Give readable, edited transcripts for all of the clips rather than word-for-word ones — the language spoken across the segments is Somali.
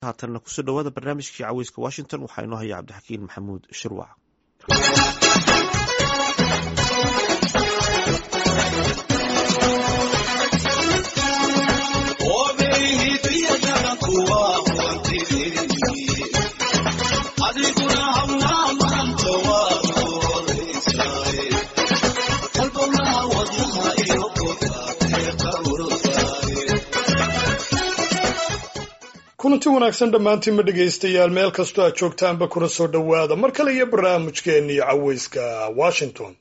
haatanna kusoo dhawaada barnaamijkii caweyska Washington waxaa inoo haya Cabdixakiin Maxamuud Shirwac. kulanti wanaagsan dhammaantiinma dhegaystayaal meel kastoo aad joogtaanba kuna soo dhowaada mar kale iyo barnaamijkeennii caweyska Washington.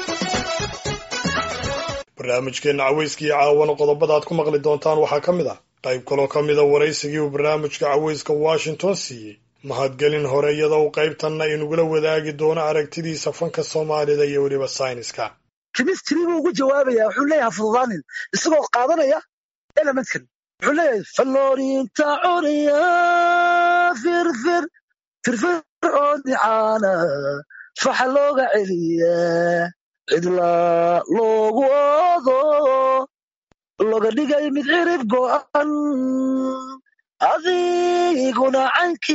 barnaamijkeenna caweyska iyo caawana qodobada aad ku maqli doontaan waxaa ka mid ah qayb kaloo ka mida waraysigii uu barnaamijka caweyska Washington siiyey mahadgelin hore iyadoo uu qaybtanna inugula wadaagi doono aragtidiisa fanka Soomaalida iyo weliba sayniska. chemistry buu ugu jawaabayaa wuxuu leeyahay fududaanin isagoo qaadanaya elementkan حلي فلورين تعوريا فرفر عودي عانا فحلوغ عليا عدلا لوغ وضو لوغ ديغاي مدعرف قوان أذيقنا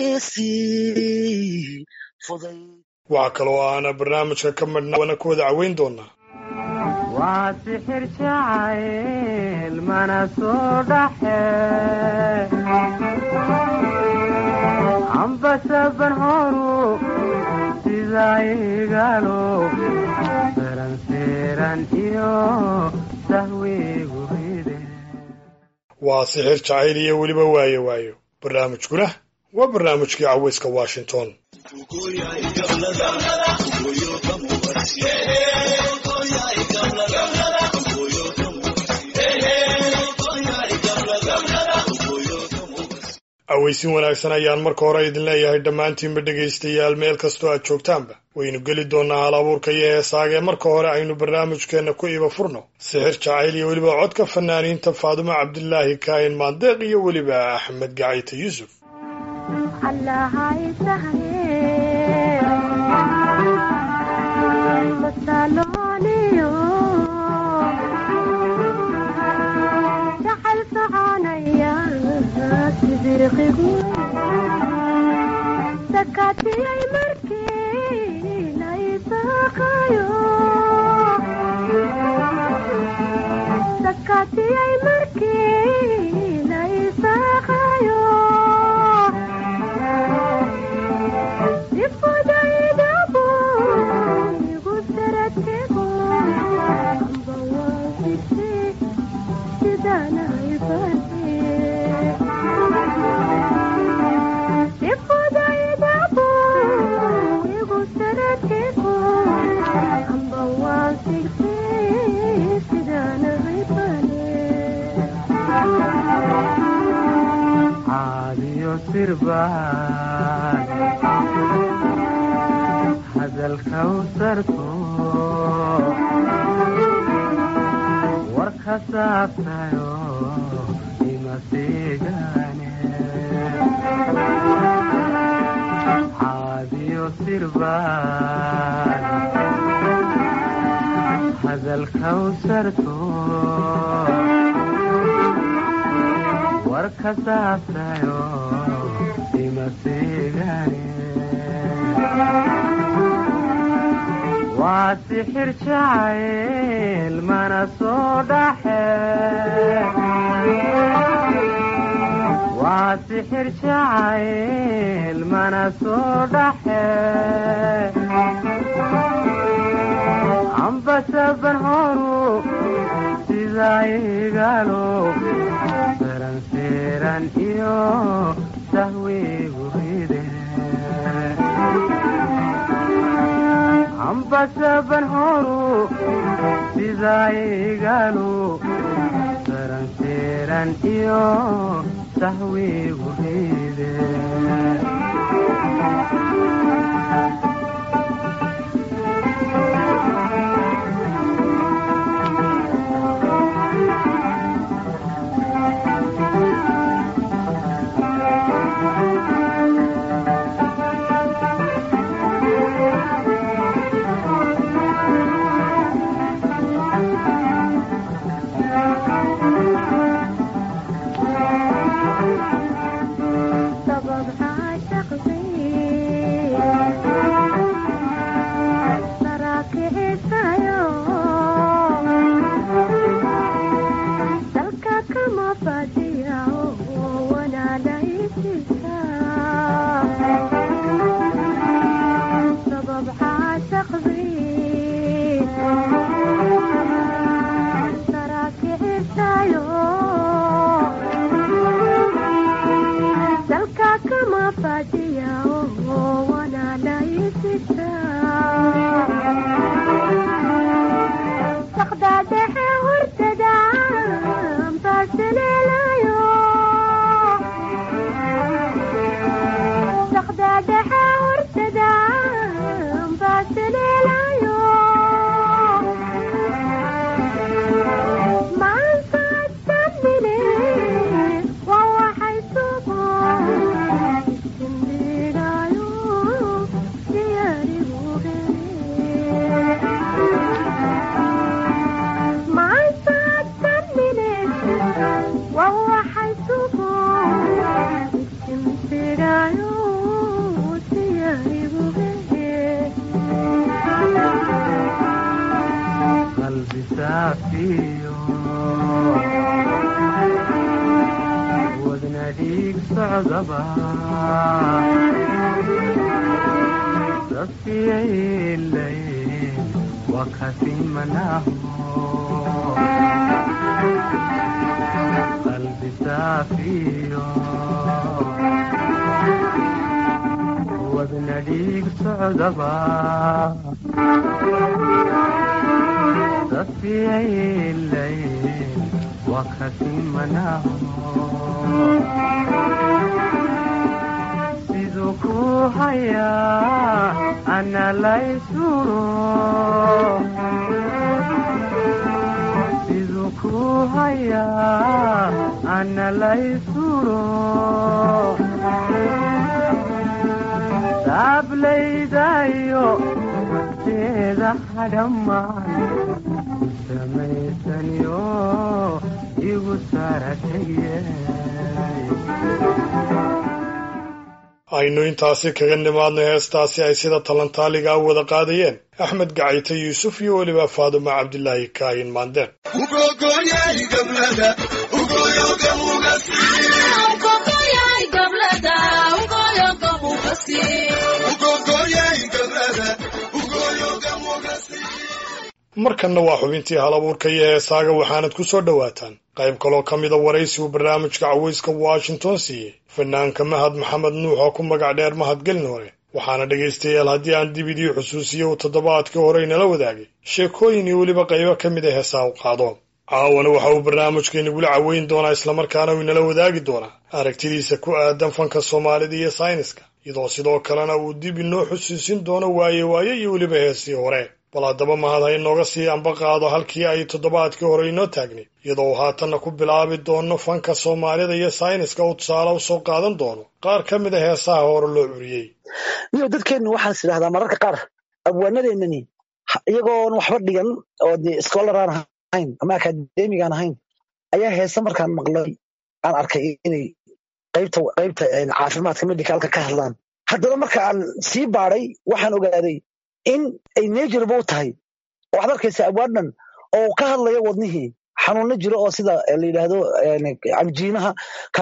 عنكيسي فضي وعكلو أنا برنامجك كمرنا ونكوذ عوين دونا واسحر شعيل ما نسودح عم بسبن هورو سيزاي قالوا سيران إيو سهوي قريده واسحر شعيل يولي بوايو وايو برنامجكنا وبرنامجك عويسك واشنطن aweysin wanaagsan ayaan marka hore idin leeyahay dhammaantiinba dhegaystayaal meel kastoo aad joogtaanba waynu geli doonaa hal abuurka iyo heesaaga ee marka hore aynu barnaamijkeenna ku iba furno sixir jacayl iyo weliba codka fanaaniinta Faadumo Cabdilaahi Kaahin Maandeeq iyo weliba Axmed Gacayte Yuusuf. سكاتي أي مركي ليس خيو سكاتي أي مركي ليس خيو يفودا يدابو يغسرتكو بواسطي سيدانا يفاتي سربان هذا الكوثركو ورخصاتيو إما سيغاني عاديو سربان هذا الكوثركو ورخصاتيو واسحر شعيل ما نسودح واسحر شعيل ما نسودح عم بسبن هورو سيزاي قالوا سيران إيو سهوي قريده عم بسبن هورو سيزاي قالوا سيران إيو سهوي قريده سبب عاشق بي تراك عيشايو سلكا كما فاديا وانا لا يسكا تقداد ورتدا باسليلايو تقداد ورتدا باسليلايو ما انسى تسميني وهو حيسوبه اسكندريايو دياري وغيري ما انسى تسميني وهو حيسوبه اسكندريايو دياري وغيري قلبي سافيو ودناديك صعدبا صفي الليل وكفي مناه قلبي سافيو ودناديك صعدبا صفي الليل وكفي مناه سيدوكو هيا أنا لا يسورو سيدوكو هيا أنا لا يسورو ساب لي دايو سيدا حدمان سميتنيو aynu intaasi kaga nimaadnay heestaasi ay sida talantaaliga u wada qaadayeen axmed gacayte yuusuf iyo weliba faadumo cabdilaahi kaayin maandeen markanna waa xubintii halabuurka iyo heesaaga waxaanad ku soo dhowaataan qayb kaloo ka mida waraysi uu barnaamijka cawayska washington siiyey fanaanka mahad maxamed nuux oo ku magac dheer mahadgelin hore waxaana dhegaystayaal haddii aan dib idii xusuusiye uu toddobaadkii hore inala wadaagay sheekooyin iyo weliba qaybo ka mid a heesaa u qaado caawana waxa uu barnaamijkainagula caweyn doonaa islamarkaana uu inala wadaagi doonaa aragtidiisa ku aadan fanka soomaalida iyo sayniska iyadoo sidoo kalena uu dib inoo xusuusin doono waaye iyo weliba heesii hore bal haddaba mahad ha inooga sii amba qaado halkii ay toddobaadkii hore inoo taagnayd iyadoo uu haatanna ku bilaabi doono fanka soomaalida iyo sayniska uu tusaale u soo qaadan doono qaar ka mid a heesaha hore loo curiyey niyo dadkeennu waxaan is idhahdaa mararka qaar abwaanadeennani iyagoon waxba dhigan oo dee scholar aan ahayn ama akademiga aan ahayn ayaa heese markaan maqlay aan arkay inay qaybta caafimaadka medicalka ka hadlaan haddaba marka aan sii baadhay waxaan ogaaday in ay neejirba u tahay oo waxaad arkaysa abwaadhan oo ka hadlaya wadnihii xanuunno jiro oo sida la yidhaahdo anjiinaha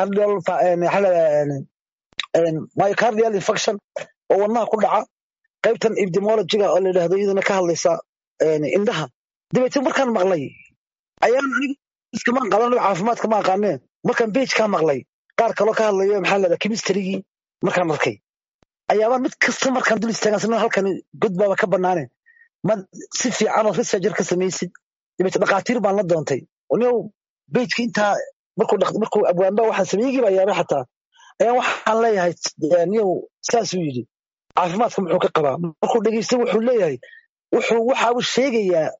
myocardial infection oo wadnaha ku dhaca qaybtan epidemiologiga oo la yidhaahdo iyaduna ka hadlaysa indhaha dabeetna markaan maqlay ayaan aniga iskamaan qaban caafimaadka ma aqaanee markaan bage kaa maqlay qaar kaloo ka hadlaya maxaa la yidhahdaa chemistrygii markaan arkay ayaabaan mid kasta markaan dul istaagan halkan godbaaba ka banaane ma si fiican oo researcher ka samaysid dabeetna dhakhaatiir baan la doontay niyow bejka intaa markuu abwaanba waxaan sameeyigii baa yaabay xataa ayaan waxaan leeyahay niyow saasuu yidhi caafimaadka muxuu ka qabaa markuu dhegeysta wuxuu leeyahay waxa uu sheegayaa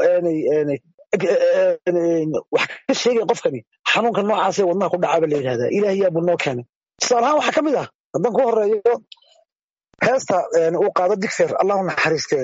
wax ka sheegaya qofkani xanuunka noocaasee wadnaha ku dhacaaba la yidhahdaa ilaahiyaa buu noo keenay tusaale ahaan waxaa ka mid ah haddaan ku horeeyo heesta uu qaado digfer allahu naxariistee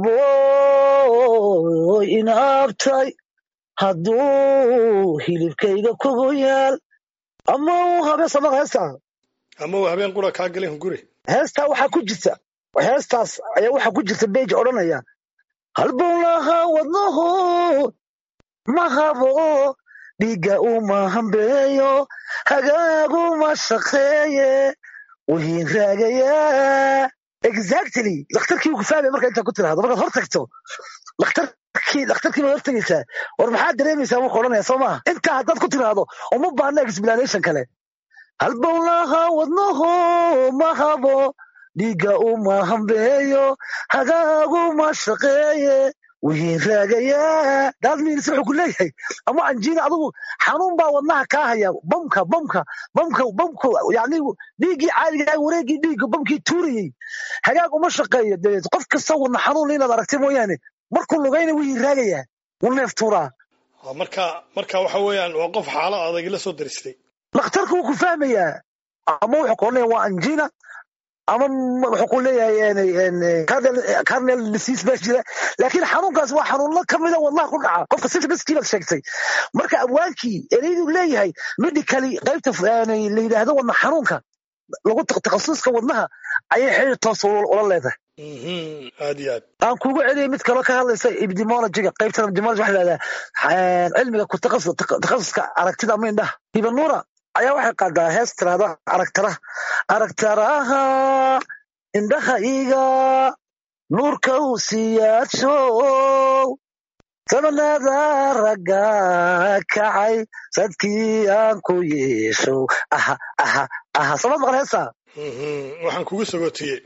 iboy inaabtay hadduu hilibkayga kugu yaal ama uu habeesamaqa heesta ama uu habeen qura kaa galeen guri heestaa waxaa ku jirta heestaas ayaa waxaa ku jirta beej odhanaya halbowlaha wadnahu ma habo dhiigga uma hambeeyo hagaaguma shaqeeye wihiin raagayaa exactly dhakhtarkii ku fahmay marka inta ku tiraahdo markaad hor tagto dhakhtarkii baad hor tagaysaa war maxaad dareemaysaa wuu odhanaya soo maaha intaa haddaad ku tiraahdo uma baahna explanation kale halbowlaha wadnaho ma habo dhiigga uma hambeeyo hagaaguma shaqeeye wihiin raagayaa daadmiinis wuxuu ku leeyahay ama anjiina adigu xanuun baa wadnaha kaa haya bamka yani dhiiggii caadiga wareegii dhiigga bamkii tuurayey hagaag uma shaqeeyo dabeed qof kasta wadna xanuun inaad aragtay mooyaane markuu lugayna wihiin raagayaa wuu neef tuuraa marka waxa weeyaan waa qof xaalad adag la soo daristay dhakhtarku wuu ku fahmayaa ama wuxuu ku odhanaya waa anjiina ama wuxuu ku leeyahay cardiac disease baa jira laakiin xanuunkaas waa xanuuno ka mida wadnaha ku dhaca qofka symptomskii baad sheegtay marka abwaankii ereydu leeyahay medically qaybta la yidhaahdo wadna xanuunka lagu takhasuska wadnaha ayay xiriir toos ula leedahay aad iyo aad aan kugu celiyay mid kaloo ka hadlaysa epidemiologiga qaybtan epidemiology waxa la yidhahdaa cilmiga ku takhasuska aragtida ama indhaha hibanuura ayaa waxay qaadaa hees tiraahdo aragtaraha indhaha iga nuurka u siyaadshow sabanada ragga kacay sadkii aan ku yeeshow samad maqan heesa waxaan kugu sagootiyey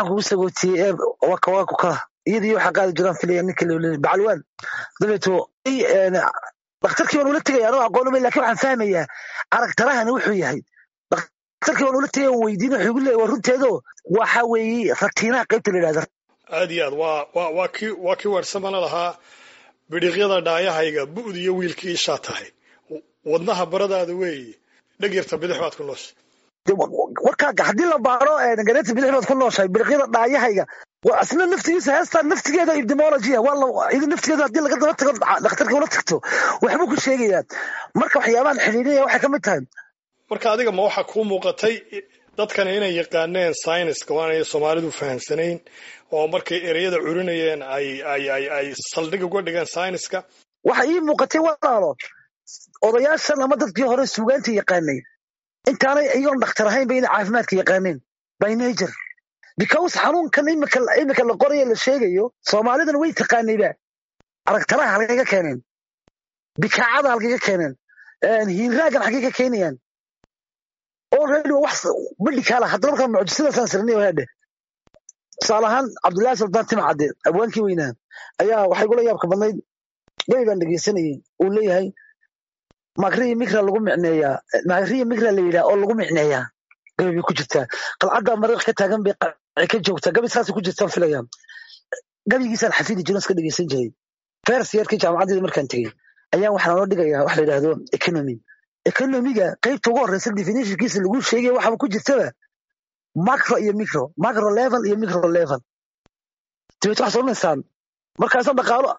iyadii waxaa qaadi jiraan filaya ninka bacalwaan dabeeto dhakhtarkii baan ula tegaya anoo aqoon umay lakin waxaan fahmayaa aragtarahani wuxuu yahay dhakhtarkii baan ula tegaya aan weydiin wuxuu igu leeyahay waa runteedo waxa weeye ratiinaha qaybta la yidhahda aad iyo aad waa kii weersamana lahaa bidhiqyada dhaayahayga bu'd iyo wiilkii ishaa tahay wadnaha baradaada weeye dhegyarta bidix baad ku nooshay warkaaga haddii la baaro gareeta bidix baad ku nooshahay bidhiqyada dhaayahayga asna naftigiisa heestaan naftigeeda epidemiology idin naftigeeda haddii laga daba tago dhakhtarka ula tagto waxbuu ku sheegayaa marka waxyaabahan xidhiidhinaya waxay ka mid tahay marka adiga ma waxaa kuu muuqatay dadkani inay yaqaaneen sayniska waanay soomaalidu fahamsanayn oo markay ereyada curinayeen ay saldhig uga dhigeen sayniska waxa ii muuqatay walaalo odayaashan ama dadkii hore suugaanta yaqaanay intaanay iyagoon dhakhtar ahayn ba inay caafimaadka yaqaaneen by nature because xanuunkan imika la qorayo la sheegayo soomaalidana way taqaanayba aragtaraha halkay ka keeneen bikaacada halkay ka keeneen hiinraagan halkay ka keenayaan already wax medicala haddana markaa mucjisadaasaan sirnay hadhe tusaale ahaan cabdullaahi sultaan timcadde abwaankii weynaa ayaa waxay gula yaabka badnayd gabi baan dhegeysanayay uu leeyahay magriya migra lagu micneeyaa magriya migra la yidhaha oo lagu micneeyaa gabi bay ku jirtaa qalcadda mariiq ka taagan bay ka joogtaa gabi saasay ku jirtaan filayaan gabigiisaan xafidi jiron iska dhegeysan jiray first yearkii jaamacadeeda markaan tegey ayaa waxaa noo dhigayaa wax la yidhaahdo economiga qaybta ugu horreysa definitionkiisa lagu sheegaya waxaaba ku jirtaba macro iyo macro level iyo micro level dabeet waxaad odhanaysaan markaasa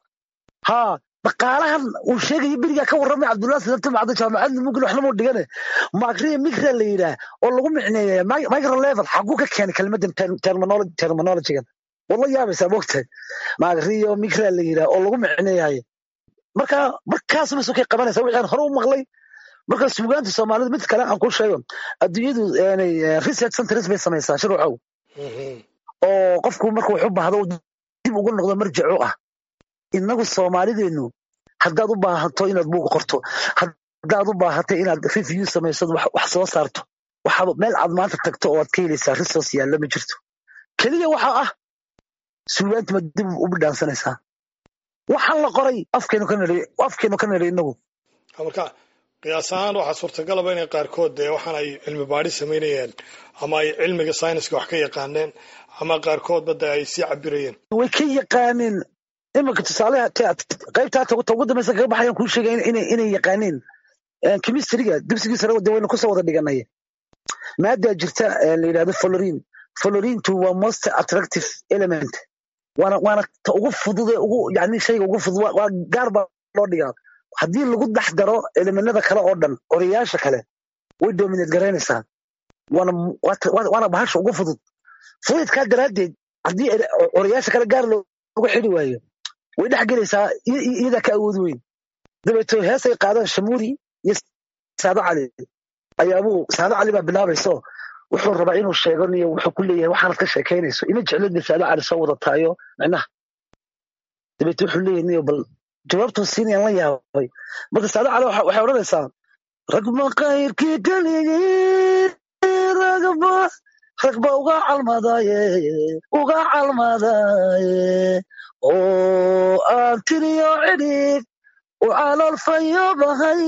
dhaqaalahan uu sheegayo berigaa ka warramay cabdullahi sabtimcadda jaamacadda mugil waxna muu dhigane magriya migra la yidhaah oo lagu micneeya micro level xaguu ka keenay kelmaddan terminologigan wala yaabaysaa moogtahay magriyo migra la yidhaah oo lagu micneeyahay markaasuma sokay qabanaysa wixii aan hore u maqlay marka suugaanta soomaalida mid kale aan ku sheego adduunyadu research centers bay samaysaa shuruucow oo qofku markuu wax u baahdo dib ugu noqdo marjacu ah inagu soomaalideenu haddaad u baahato inaad buug qorto haddaad u baahatay inaad review samaysad wax soo saarto waxaaba meel aad maanta tagto oo aad ka helaysaa resource yaalla ma jirto keliya waxaa ah suugaanta ma dib u bidhaansanaysaa waxaan la qoray afkeenu ka nidhay inagu marka qiyaas ahaan waxaa suurtagalaba inay qaarkood dee waxaan ay cilmi baadhi samaynayeen ama ay cilmiga sayniska wax ka yaqaaneen ama qaarkoodba dee ay sii cabirayeen way ka yaqaaneen iminka tusaaleha qaybtaa ugu dambaysa kaga baxayaan kuu sheegay inay yaqaaneen chemistryga dugsigiisa de waynu kusoo wada dhiganay maadaa jirta la yidhahdo fluoriintu waa most attractive element waana ta ugu fudude ugu yani shayga ugu fudud waa gaar baa loo dhigaa haddii lagu dhex daro elemenada kale oo dhan orayaasha kale way dominate garaynaysaa waana bahasha ugu fudud fluidkaa daraaddeed haddii orayaasha kale gaar loogu xidi waayo way dhex gelaysaa iyadaa ka awood weyn dabeeto heesay qaadaan shamuuri iyo saado cali ayaabuu saado cali baa bilaabayso wuxuu rabaa inuu sheego niyo wuxuu ku leeyahay waxaanad ka sheekaynayso ima jeclid saado cali soo wadataayo micnaha dabeet wuxuu leeyahay niyo bal jawaabtuu siinayaan la yaabay marka saado cali waxay odhanaysaa ragma kayrkii keligii ragba uga calmadaaye oo aan tiriyo cidhib u calolfayo bahay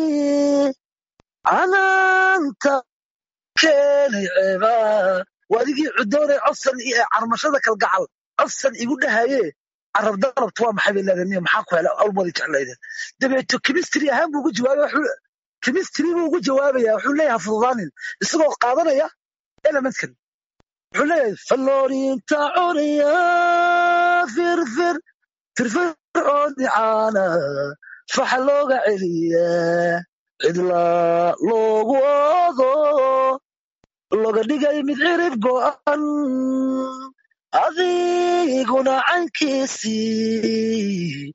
canaanta keeni ceeba waadigii cudoonay codsan iyo carmashada kalgacal codsan igu dhahaye carab darabtu waa maxay bay leedahay maxaa ku hela awlmadi jeclayde dabeeto chemistry ahaan buu ugu jawaabaya chemistry buu ugu jawaabaya wuxuu leeyahay fududaanin isagoo qaadanaya elementkan wuxuu leeyahay faloorinta curiya firfircooni caana faxa looga celiya cidla loogu oodo loga dhigay mid cirib go'an adiguna cankiisii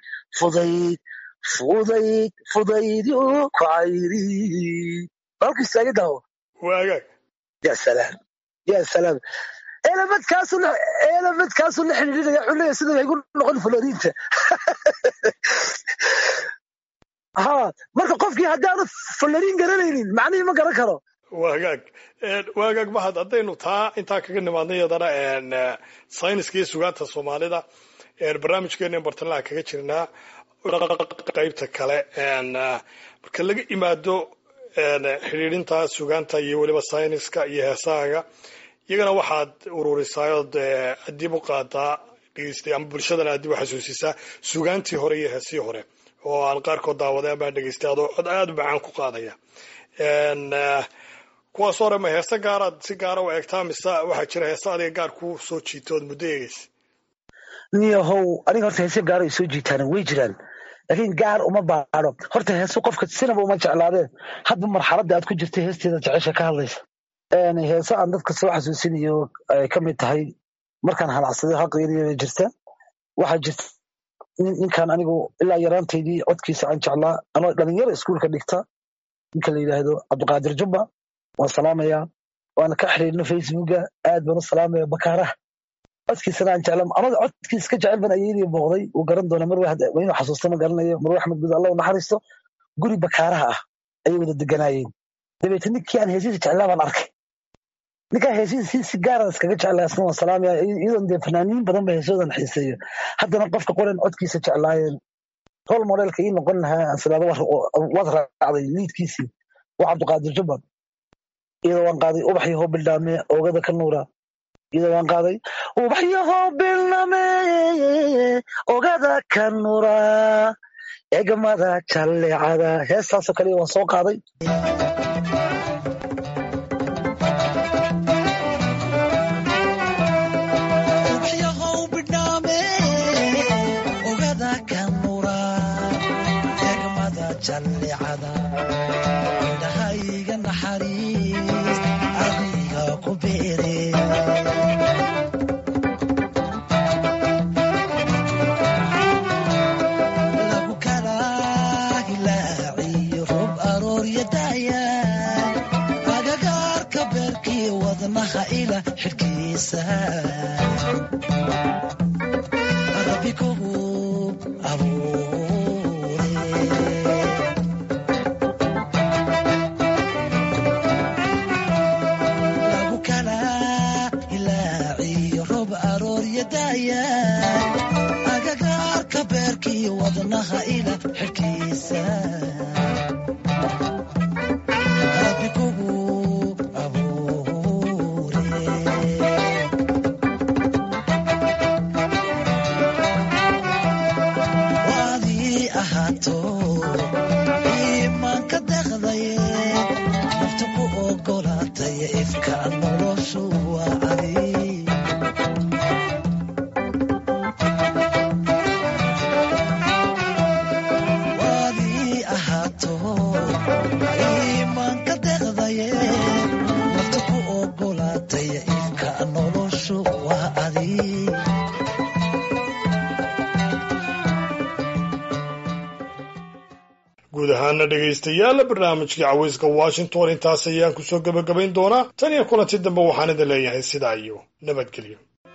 fudaydyu ku cayri halku istaagi daawo waagaag ya salaam elementkaasu la xidhiidhinaya wuxuu leeyahay sida igu noqon floriinta ha marka qofkii haddaanu floriin garanaynin macnihii ma garan karo waagaag mahad haddaynu taa intaa kaga nimaadna iyadana sayniska iyo sugaanta soomaalida barnaamijkeena bartalaha kaga jirnaa qaybta kale marka laga imaado xidhiidhinta sugaanta iyo weliba sayniska iyo heesaaga iyagana waxaad ururisaayod adib u qaadaa dhegeystay ama bulshadana adib u xasuusisaa sugaantii hore iyo heesii hore oo aan qaarkood daawaday ama dhegeystay adoo cod aada u macaan ku qaadaya kuwaas hore ma heese gaaraad si gaara u eegtaa mise waxaa jira heese adiga gaar ku soo jiita ood muddo eegeysa niyahow aniga horta heese gaar ay soo jiitaan way jiraan laakiin gaar uma baadho horta heesu qofka sinaba uma jeclaadeen hadba marxaladda aad ku jirtay heesteeda jecesha ka hadlaysa heese aan dadka soo xasuusinayo ay ka mid tahay markaan halacsaday haqeeriya jirta waxaa jirta ninkan anigu ilaa yaraantaydii codkiisa aan jeclaa anoo dhalinyaro iskuulka dhigta ninka la yidhaahdo cabdiqaadir jubba waan salaamayaa waana ka xiriirna facebooka aad baan u salaamaya bakaaraha codkiisana aan jecla amada codkiisa ka jecel ban ayeedii booqday uu garan doona inuu xasuusta ma garanayo marwe axmed gud allah u naxariisto guri bakaaraha ah ayay wada deganaayeen dabeete ninkii aan heesiisa jeclaa baan arkay ninkaa heesiisa si gaaraan iskaga jeclaa isna waan salaamaya iyadoon dee fanaaniin badan ba heesoodan xiiseeyo haddana qofka qoran codkiisa jeclaayeen rol modelka ii noqon lahaa aan silaado waad raacday liidkiisii waa cabdiqaadir jubba iyadoo waan qaaday ubaxyahow bildhaame oogada ka nuura iyadoo waan qaaday ubaxyahow bildhaame oogada ka nuura eegmada jallecada heestaasoo kale waan soo qaaday indhahayga naxariis adiga ku beere lagu kala hilaaciyo roob aroorya daaya agagaarka beerkii wadnaha ila xidhkiisa rabikugu agagaarka beerkii wadnaha ila xidhkiisa rabikugu abuure waadii ahaato iimaanka deqdaye nafta ku ogolaatay ifka noloshu waa adi guud ahaana dhegaystayaal barnaamijkii cawayska washington intaas ayaan kusoo gebagabayn doonaa tan iyo kulanti dambe waxaan idin leeyahay sidaa iyo nabadgelyo.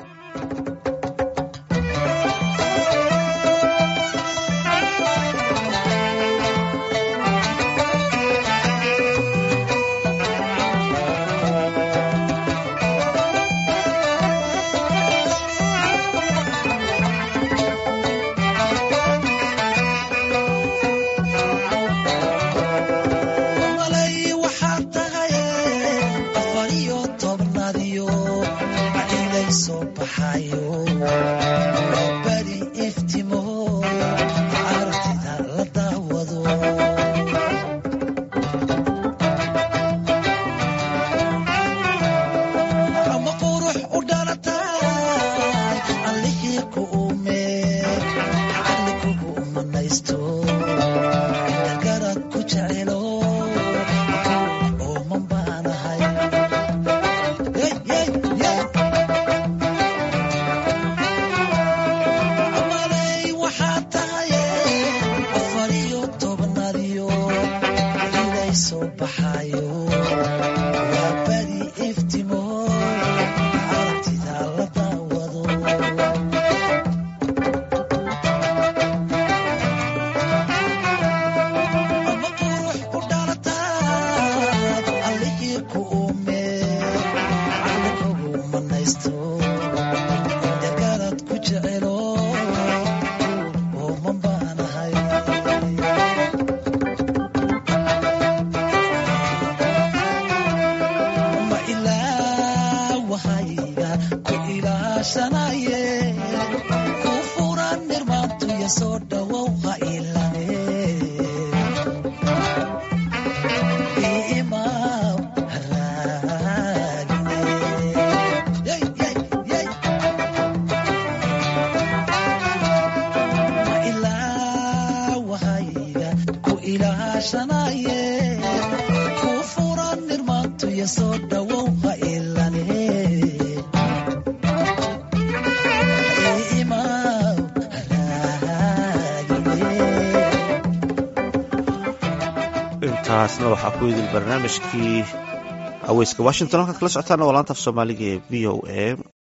intaasna waxaa ku idil barnaamijkii cawayska washington halkaad kala socotaana waa laanta af soomaaliga ee v o a